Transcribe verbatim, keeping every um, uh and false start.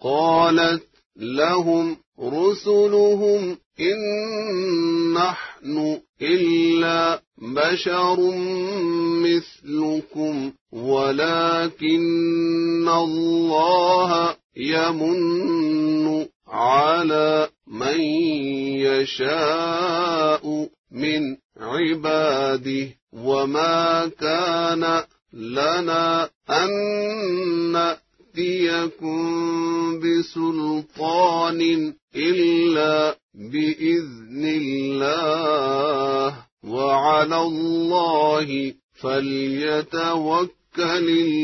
قالت لهم رسلهم إن نحن إلا بشر مثلكم ولكن الله يمن على من يشاء من عباده وما كان لنا أن نأتيكم بسلطان إلا بإذن الله وعلى الله فليتوكل